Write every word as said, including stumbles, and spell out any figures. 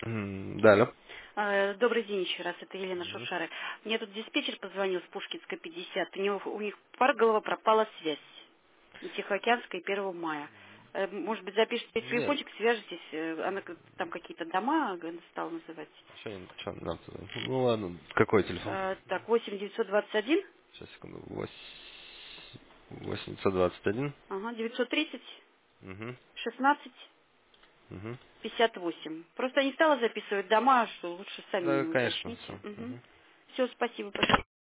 М, Да, алло. Э, Добрый день еще раз, это Елена Мгм. Шушары. Мне тут диспетчер позвонил с Пушкинской пятьдесят. У, него, у них Парголова пропала связь. На Тихоокеанской первого мая. Э, Может быть, запишите Нет, телефончик, свяжетесь. э, Она как- там какие-то дома э, стала называть. что, что надо? Ну ладно, какой телефон? Э, Так, восемь девятьсот двадцать один, Сейчас, секунду. восемьсот двадцать один. ага, девятьсот тридцать, Угу. шестнадцать, Угу. пятьдесят восемь. Просто я не стала записывать дома, что лучше Да, сами конечно, уточните. все. Все, спасибо большое.